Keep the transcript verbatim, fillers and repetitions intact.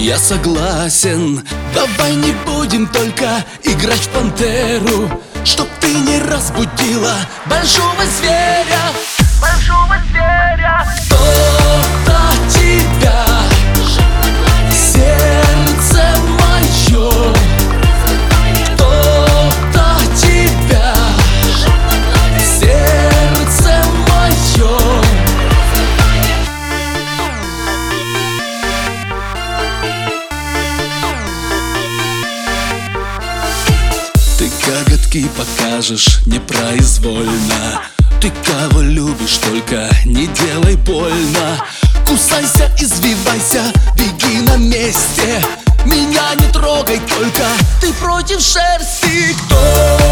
Я согласен, давай не будем только играть в пантеру, чтоб ты не разбудила большого зверя. Большого зверя. Кто-то тебя, сердце мое, кто-то тебя, сердце мое. Ты коготки покажешь непроизвольно. Ты кого любишь, только не делай больно. Кусайся, извивайся, беги на месте. Меня не трогай, только ты против шерсти. Кто